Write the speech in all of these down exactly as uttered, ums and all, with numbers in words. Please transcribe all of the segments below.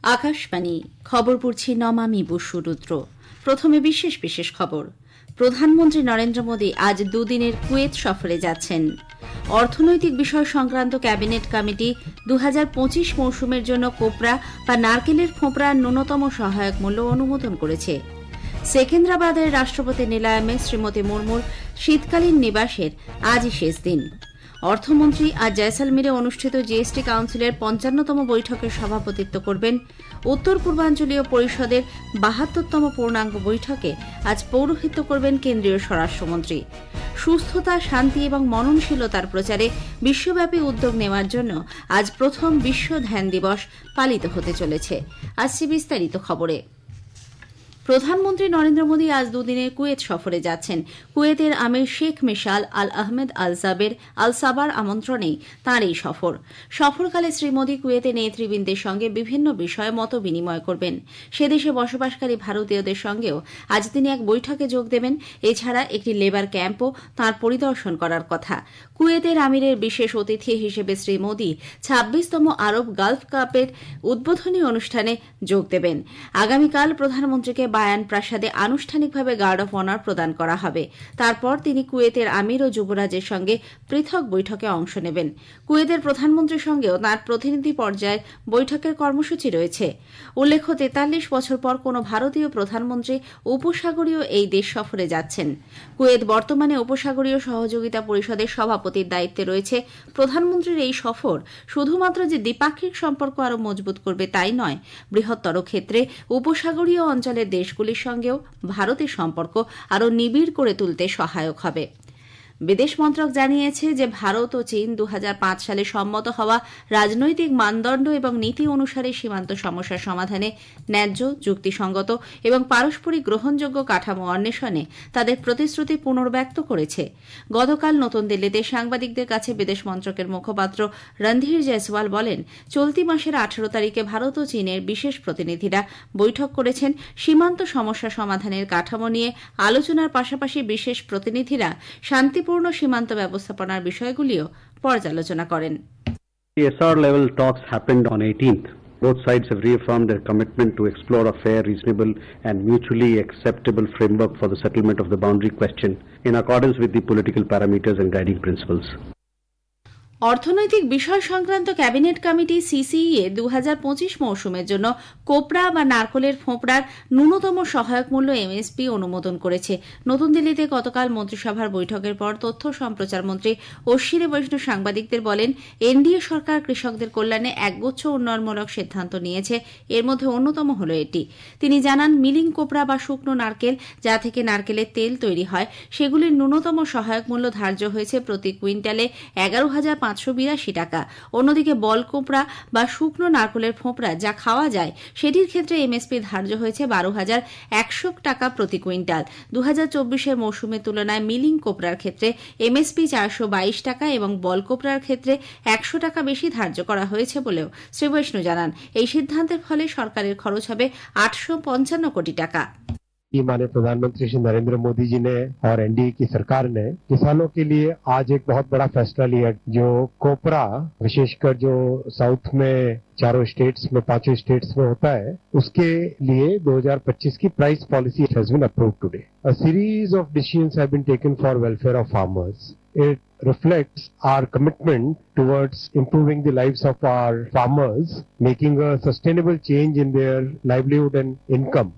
আকাশবাণী খবর পড়ছি নমামি বসুরুদ্র। প্রথমে বিশেষ বিশেষ খবর। প্রধানমন্ত্রী নরেন্দ্র মোদী আজ দুদিনের কুয়েত সফরে যাচ্ছেন। অর্থনৈতিক বিষয় সংক্রান্ত ক্যাবিনেট কমিটি দু হাজার পঁচিশ মৌসুমের জন্য কোপরা বা নারকেলের ফোঁপড়ার ন্যূনতম সহায়ক মূল্য অনুমোদন করেছে। সেকেন্দ্রাবাদের রাষ্ট্রপতি নিলামে শ্রীমতী মুর্মুর শীতকালীন নিবাসের আজই শেষ দিন। অর্থমন্ত্রী আজ জয়সালমিরে অনুষ্ঠিত জিএসটি কাউন্সিলের পঞ্চান্নতম বৈঠকের সভাপতিত্ব করবেন। উত্তর পূর্বাঞ্চলীয় পরিষদের বাহাত্তরতম পূর্ণাঙ্গ বৈঠকে আজ পৌরোহিত্য করবেন কেন্দ্রীয় স্বরাষ্ট্রমন্ত্রী। সুস্থতা, শান্তি এবং মননশীলতার প্রচারে বিশ্বব্যাপী উদ্যোগ নেওয়ার জন্য আজ প্রথম বিশ্ব ধ্যান দিবস পালিত হতে চলেছে। আসছে বিস্তারিত খবরে। প্রধানমন্ত্রী নরেন্দ্র মোদী আজ দুদিনের কুয়েত সফরে যাচ্ছেন। কুয়েতের আমির শেখ মিশাল আল আহমেদ আল জাবের আল সাবার আমন্ত্রণেই তাঁর এই সফর। সফরকালে শ্রী মোদী কুয়েতের নেতৃবৃন্দের সঙ্গে বিভিন্ন বিষয়ে মত বিনিময় করবেন। সে দেশে বসবাসকারী ভারতীয়দের সঙ্গেও আজ তিনি এক বৈঠকে যোগ দেবেন। এছাড়া একটি লেবার ক্যাম্পও তাঁর পরিদর্শন করার কথা। কুয়েতের আমিরের বিশেষ অতিথি হিসেবে শ্রী মোদী ছাব্বিশতম আরব গালফ কাপের উদ্বোধনী অনুষ্ঠানে যোগ দেবেন। আগামীকাল প্রধানমন্ত্রীকে বায়ান প্রাসাদে আনুষ্ঠানিকভাবে গার্ড অফ অনার প্রদান করা হবে। তারপর তিনি কুয়েতের আমির ও যুবরাজের সঙ্গে পৃথক বৈঠকে অংশ নেবেন। কুয়েতের প্রধানমন্ত্রীর সঙ্গেও তাঁর প্রতিনিধি পর্যায়ের বৈঠকের কর্মসূচি রয়েছে। উল্লেখ্য, তেতাল্লিশ বছর পর কোনো ভারতীয় প্রধানমন্ত্রী উপসাগরীয় এই দেশ সফরে যাচ্ছেন। কুয়েত বর্তমানে উপসাগরীয় সহযোগিতা পরিষদের সভাপতির দায়িত্বে রয়েছে। প্রধানমন্ত্রীর এই সফর শুধুমাত্র যে দ্বিপাক্ষিক সম্পর্ক আরও মজবুত করবে তাই নয়, বৃহত্তর ক্ষেত্রে উপসাগরীয় অঞ্চলের দেশগুলির সঙ্গেও ভারতের সম্পর্ক আরও নিবিড় করে তুলতে সহায়ক হবে। বিদেশ মন্ত্রক জানিয়েছে যে ভারত ও চীন দু হাজার পাঁচ সালে সম্মত হওয়া রাজনৈতিক মানদণ্ড এবং নীতি অনুসারে সীমান্ত সমস্যার সমাধানে ন্যায্য, যুক্তিসঙ্গত এবং পারস্পরিক গ্রহণযোগ্য কাঠামো অন্বেষণে তাদের প্রতিশ্রুতি পুনর্ব্যক্ত করেছে। গতকাল নতুন দিল্লিতে সাংবাদিকদের কাছে বিদেশ মন্ত্রকের মুখপাত্র রণধীর জয়সওয়াল বলেন, চলতি মাসের আঠারো তারিখে ভারত ও চীনের বিশেষ প্রতিনিধিরা বৈঠক করেছেন। সীমান্ত সমস্যা সমাধানের কাঠামো নিয়ে আলোচনার পাশাপাশি বিশেষ প্রতিনিধিরা শান্তি পূর্ণ সীমান্ত ব্যবস্থাপনার বিষয়গুলিও পর্যালোচনা করেন। The S R level talks happened on eighteenth. Both sides have reaffirmed their commitment to explore a fair, reasonable and mutually acceptable framework for the settlement of the boundary question in accordance with the political parameters and guiding principles. অর্থনৈতিক বিষয় সংক্রান্ত cabinet committee সিসিইএ দু হাজার পঁচিশ মৌসুমের জন্য copra বা নারকেলের ফোঁপড়ার ন্যূনতম সহায়ক মূল্য এমএসপি অনুমোদন করেছে। নতুন দিল্লিতে গতকাল মন্ত্রিসভার বৈঠকের পর তথ্য সম্প্রচার মন্ত্রী অশ্বিনী বৈষ্ণব সাংবাদিকদের বলেন, এনডিএ সরকার কৃষকদের কল্যাণে একগুচ্ছ উন্নয়নমূলক সিদ্ধান্ত নিয়েছে। এর মধ্যে অন্যতম হল এটি। তিনি জানান, মিলিং কোপরা বা শুকনো নারকেল, যা থেকে নারকেলের তেল তৈরি হয়, সেগুলির ন্যূনতম সহায়ক মূল্য ধার্য হয়েছে প্রতি কুইন্টালে এগারো হাজার পাঁচশো বিরাশি টাকা। অন্যদিকে বল কোপরা বা শুকনো নারকেলের ফোঁপড়া যা খাওয়া যায়, সেটির ক্ষেত্রে এমএসপি ধার্য হয়েছে বারো হাজার একশো টাকা প্রতি কুইন্টাল। দু হাজার চব্বিশের মৌসুমের তুলনায় মিলিং কোপরার ক্ষেত্রে এমএসপি চারশো বাইশ টাকা এবং বল কোপরার ক্ষেত্রে একশো টাকা বেশি ধার্য করা হয়েছে বলেও শ্রী বৈষ্ণব জানান। এই সিদ্ধান্তের ফলে সরকারের খরচ হবে আটশো পঞ্চান্ন কোটি টাকা। कि माननीय प्रधानमंत्री श्री नरेंद्र मोदी जी ने और एनडीए की सरकार ने किसानों के लिए आज एक बहुत बड़ा फैसला लिया। जो कोपरा विशेषकर जो साउथ में चारों स्टेट्स में पांचों स्टेट्स में होता है, उसके लिए दो हज़ार पच्चीस की price policy has been approved today. A series of decisions have been taken for welfare of farmers. It reflects our commitment towards improving the lives of our farmers, making a sustainable change in their livelihood and income.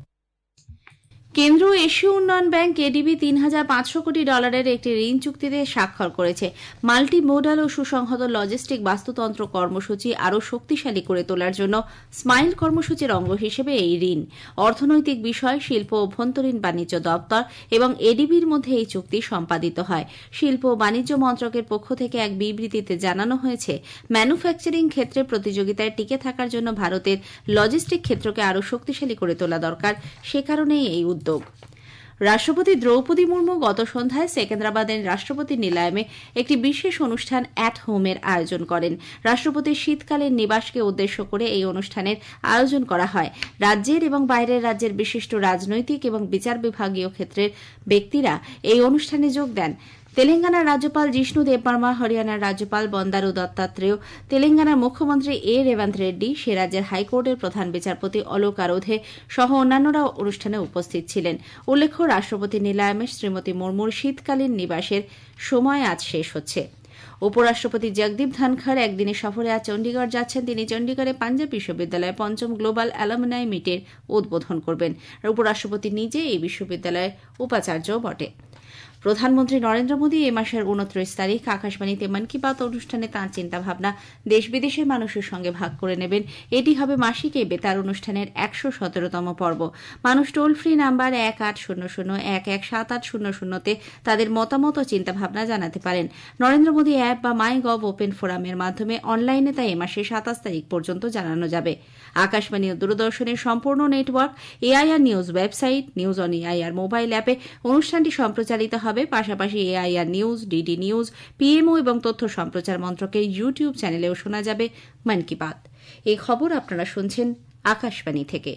কেন্দ্র এশীয় উন্নয়ন bank ADB তিন হাজার পাঁচশো কোটি ডলারের একটি ঋণ চুক্তিতে স্বাক্ষর করেছে। মাল্টি মোডাল ও সুসংহত লজিস্টিক বাস্তুতন্ত্র কর্মসূচি আরও শক্তিশালী করে তোলার জন্য স্মাইল কর্মসূচির অঙ্গ হিসেবে এই ঋণ। অর্থনৈতিক বিষয়, শিল্প ও অভ্যন্তরীণ বাণিজ্য দপ্তর এবং এডিবির মধ্যে এই চুক্তি সম্পাদিত হয়। শিল্প ও বাণিজ্য মন্ত্রকের পক্ষ থেকে এক বিবৃতিতে জানানো হয়েছে, ম্যানুফ্যাকচারিং ক্ষেত্রে প্রতিযোগিতায় টিকে থাকার জন্য ভারতের লজিস্টিক ক্ষেত্রকে আরও শক্তিশালী করে তোলা দরকার। সে কারণেই এই উদ্যোগ। রাষ্ট্রপতি দ্রৌপদী মুর্মু গত সন্ধ্যায় সেকেন্দ্রাবাদের রাষ্ট্রপতি নিলামে একটি বিশেষ অনুষ্ঠান অ্যাট হোমের আয়োজন করেন। রাষ্ট্রপতির শীতকালীন নিবাসকে উদ্দেশ্য করে এই অনুষ্ঠানের আয়োজন করা হয়। রাজ্যের এবং বাইরের রাজ্যের বিশিষ্ট রাজনৈতিক এবং বিচার বিভাগীয় ক্ষেত্রের ব্যক্তিরা এই অনুষ্ঠানে যোগ দেন। তেলেঙ্গানার রাজ্যপাল জিষ্ণু দেববর্মা, হরিয়ানার রাজ্যপাল বন্দারু দত্তাত্রেয়, তেলেঙ্গানার মুখ্যমন্ত্রী এ রেবন্ত রেড্ডি, সে রাজ্যের হাইকোর্টের প্রধান বিচারপতি অলোক আরোধে সহ অন্যান্যরাও অনুষ্ঠানে উপস্থিত ছিলেন। উল্লেখ্য, রাষ্ট্রপতি নিলামে শ্রীমতী মুর্মুর শীতকালীন নিবাসের সময় আজ শেষ হচ্ছে। উপরাষ্ট্রপতি জগদীপ ধনখড় একদিনের সফরে আজ চণ্ডীগড় যাচ্ছেন। তিনি চণ্ডীগড়ে পাঞ্জাব বিশ্ববিদ্যালয়ে পঞ্চম গ্লোবাল অ্যালুমনাই মিটের উদ্বোধন করবেন। উপরাষ্ট্রপতি নিজে এই বিশ্ববিদ্যালয়ের উপাচার্যও বটে। প্রধানমন্ত্রী নরেন্দ্র মোদী এই মাসের উনত্রিশ তারিখ আকাশবাণীতে মন কি বাত অনুষ্ঠানে তাঁর চিন্তাভাবনা দেশ বিদেশের মানুষের সঙ্গে ভাগ করে নেবেন। এটি হবে মাসিক এই বেতার অনুষ্ঠানের একশো সতেরোতম পর্ব। মানুষ টোল ফ্রি নাম্বার এক আট শূন্য শূন্য এক এক সাত আট শূন্য শূন্যতে তাদের মতামত ও চিন্তাভাবনা জানাতে পারেন। নরেন্দ্র মোদী অ্যাপ বা মাই গভ ওপেন ফোরামের মাধ্যমে অনলাইনে তা এ মাসের সাতাশ তারিখ পর্যন্ত জানানো যাবে। আকাশবাণী ও দূরদর্শনের সম্পূর্ণ network, AIR news website, news on AIR mobile অ্যাপে অনুষ্ঠানটি সম্প্রচারিত হবে। পাশাপাশি AIR news, DD news, PMO এবং তথ্য সম্প্রচার মন্ত্রকের ইউটিউব চ্যানেলেও শোনা যাবে মন কি বাত। এই খবর আপনারা শুনছেন আকাশবাণী থেকে।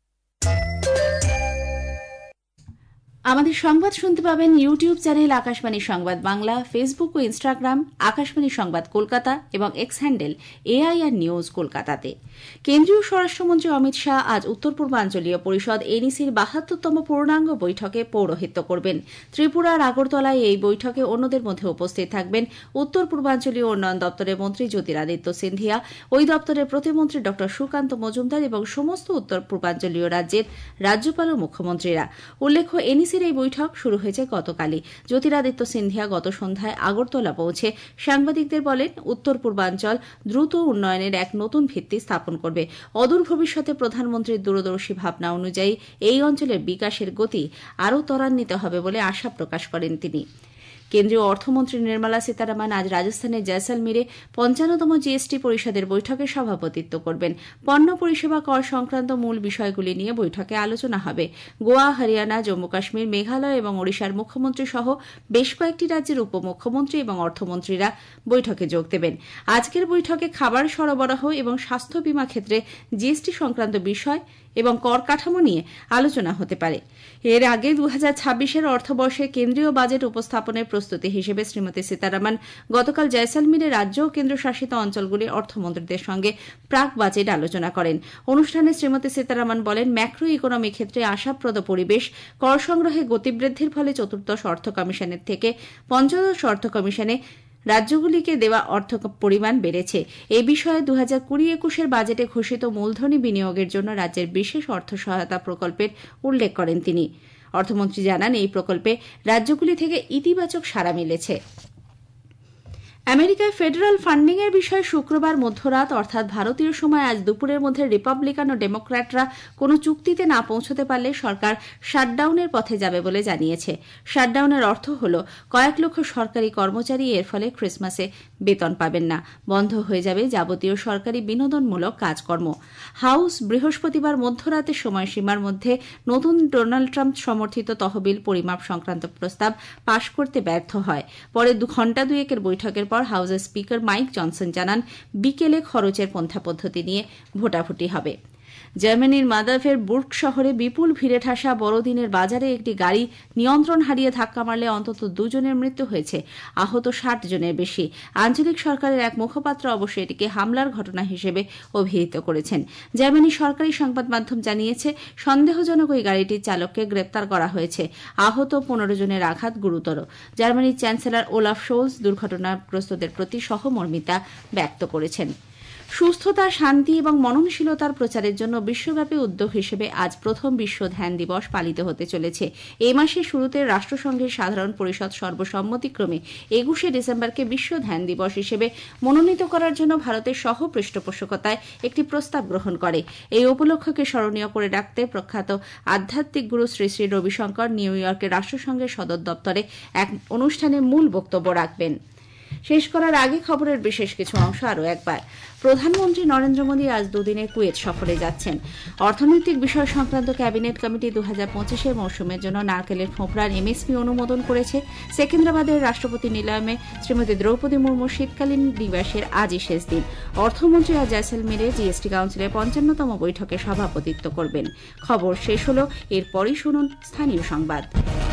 আমাদের সংবাদ শুনতে পাবেন YouTube channel Akashvani Sangbad Bangla, Facebook ও ইনস্টাগ্রাম আকাশবাণী সংবাদ কলকাতা এবং এক্স হ্যান্ডেল এআইআর নিউজ কলকাতাতে। কেন্দ্রীয় স্বরাষ্ট্রমন্ত্রী অমিত শাহ আজ উত্তর পূর্বাঞ্চলীয় পরিষদ এনইসির বাহাত্তরতম পূর্ণাঙ্গ বৈঠকে পৌরোহিত্য করবেন। ত্রিপুরার আগরতলায় এই বৈঠকে অন্যদের মধ্যে উপস্থিত থাকবেন উত্তর পূর্বাঞ্চলীয় উন্নয়ন দপ্তরের মন্ত্রী জ্যোতিরাদিত্য সিন্ধিয়া, ওই দপ্তরের প্রতিমন্ত্রী ড সুকান্ত মজুমদার এবং সমস্ত উত্তর পূর্বাঞ্চলীয় রাজ্যের রাজ্যপাল ও মুখ্যমন্ত্রীরা। উল্লেখ্য, এনইসির এই বৈঠক শুরু হয়েছে গতকালই। জ্যোতিরাদিত্য সিন্ধিয়া গত সন্ধ্যায় আগরতলা পৌঁছে সাংবাদিকদের বলেন, উত্তর পূর্বাঞ্চল দ্রুত উন্নয়নের এক নতুন ভিত্তি স্থাপন করবে। অদূর ভবিষ্যতে প্রধানমন্ত্রীর দূরদর্শী ভাবনা অনুযায়ী এই অঞ্চলের বিকাশের গতি আরও ত্বরান্বিত হবে বলে আশা প্রকাশ করেন তিনি। কেন্দ্রীয় অর্থমন্ত্রী নির্মলা সীতারামন আজ রাজস্থানের জয়সলমীরে পঞ্চান্নতম জিএসটি পরিষদের বৈঠকে সভাপতিত্ব করবেন। পণ্য পরিষেবা কর সংক্রান্ত মূল বিষয়গুলি নিয়ে বৈঠকে আলোচনা হবে। গোয়া, হরিয়ানা, জম্মু কাশ্মীর, মেঘালয় এবং ওড়িশার মুখ্যমন্ত্রী সহ বেশ কয়েকটি রাজ্যের উপমুখ্যমন্ত্রী এবং অর্থমন্ত্রীরা বৈঠকে যোগ দেবেন। আজকের বৈঠকে খাবার সরবরাহ এবং স্বাস্থ্য বীমা ক্ষেত্রে জিএসটি সংক্রান্ত বিষয় এবং কর কাঠামো নিয়ে আলোচনা হতে পারে। এর আগে দু হাজার ছাব্বিশের অর্থবর্ষে কেন্দ্রীয় বাজেট উপস্থাপনের প্রস্তুতি হিসেবে শ্রীমতী সীতারামন গতকাল জয়সলমীরে রাজ্য ও কেন্দ্রশাসিত অঞ্চলগুলির অর্থমন্ত্রীদের সঙ্গে প্রাক বাজেট আলোচনা করেন। অনুষ্ঠানে শ্রীমতী সীতারামন বলেন, ম্যাক্রো ইকোনমি ক্ষেত্রে আশাপ্রদ পরিবেশ, কর সংগ্রহে গতিবৃদ্ধির ফলে চতুর্দশ অর্থ কমিশনের থেকে পঞ্চদশ অর্থ কমিশনে রাজ্যগুলিকে দেওয়া অর্থ পরিমাণ বেড়েছে। এ বিষয়ে দু হাজার কুড়ি একুশের বাজেটে ঘোষিত মূলধনী বিনিয়োগের জন্য রাজ্যের বিশেষ অর্থ সহায়তা প্রকল্পের উল্লেখ করেন তিনি। অর্থমন্ত্রী জানান, এই প্রকল্পে রাজ্যগুলি থেকে ইতিবাচক সাড়া মিলেছে। আমেরিকায় ফেডারাল ফান্ডিং এর বিষয়ে শুক্রবার মধ্যরাত অর্থাৎ ভারতীয় সময় আজ দুপুরের মধ্যে রিপাবলিকান ও ডেমোক্র্যাটরা কোনো চুক্তিতে না পৌঁছতে পারলে সরকার শাটডাউনের পথে যাবে বলে জানিয়েছে। শাটডাউনের অর্থ হল কয়েক লক্ষ সরকারি কর্মচারী এর ফলে ক্রিসমাসে বেতন পাবেন না। বন্ধ হয়ে যাবে যাবতীয় সরকারি বিনোদনমূলক কাজকর্ম। হাউস বৃহস্পতিবার মধ্যরাতের সময়সীমার মধ্যে নতুন ডোনাল্ড ট্রাম্প সমর্থিত তহবিল পরিমাপ সংক্রান্ত প্রস্তাব পাশ করতে ব্যর্থ হয়। পরে দু ঘণ্টা দুয়েকের বৈঠকের পর হাউসের স্পিকার মাইক জনসন জানান, বিকেলে খরচের পন্থা পদ্ধতি নিয়ে ভোটাভুটি হবে। জার্মানির মাদাফের বুর্গ শহরে বিপুল ভিড়ে ঠাসা বড়দিনের বাজারে একটি গাড়ি নিয়ন্ত্রণ হারিয়ে ধাক্কা মারলে অন্তত দুজনের মৃত্যু হয়েছে, আহত ষাট জনের বেশি। আঞ্চলিক সরকারের এক মুখপাত্র অবশ্য এটিকে হামলার ঘটনা হিসেবে অভিহিত করেছেন। জার্মানি সরকারি সংবাদ মাধ্যম জানিয়েছে, সন্দেহজনক ওই গাড়িটির চালককে গ্রেপ্তার করা হয়েছে। আহত পনেরো জনের আঘাত গুরুতর। জার্মানির চ্যান্সেলর ওলাফ শোলস দুর্ঘটনাগ্রস্তদের প্রতি সহমর্মিতা ব্যক্ত করেছেন। সুস্থতা, শান্তি এবং মননশীলতার প্রচারের জন্য বিশ্বব্যাপী উদ্যোগ হিসেবে আজ প্রথম বিশ্ব ধ্যান দিবস পালিত হতে চলেছে। এই মাসের শুরুতে রাষ্ট্রসংঘের সাধারণ পরিষদ সর্বসম্মতিক্রমে একুশে ডিসেম্বরকে বিশ্ব ধ্যান দিবস হিসেবে মনোনীত করার জন্য ভারতের সহ পৃষ্ঠপোষকতায় একটি প্রস্তাব গ্রহণ করে। এই উপলক্ষকে স্মরণীয় করে রাখতে প্রখ্যাত আধ্যাত্মিক গুরু শ্রী শ্রী রবিশঙ্কর নিউ ইয়র্কের রাষ্ট্রসংঘের সদর দপ্তরে এক অনুষ্ঠানে মূল বক্তব্য রাখবেন। শেষ করার আগে খবরের বিশেষ কিছু অংশ আরও একবার। প্রধানমন্ত্রী নরেন্দ্র মোদী আজ দুদিনের কুয়েত সফরে যাচ্ছেন। অর্থনৈতিক বিষয় সংক্রান্ত ক্যাবিনেট কমিটি দু হাজার পঁচিশের মৌসুমের জন্য নারকেলের ফোঁপড়ার এমএসপি অনুমোদন করেছে। সেকেন্দ্রাবাদের রাষ্ট্রপতি নিলামে শ্রীমতী দ্রৌপদী মুর্মুর শীতকালীন নিবাসের আজই শেষ দিন। অর্থমন্ত্রী আজ জয়সলমীরে জিএসটি কাউন্সিলের পঞ্চান্নতম বৈঠকে সভাপতিত্ব করবেন। খবর শেষ হল, এরপরই শুনুন স্থানীয় সংবাদ।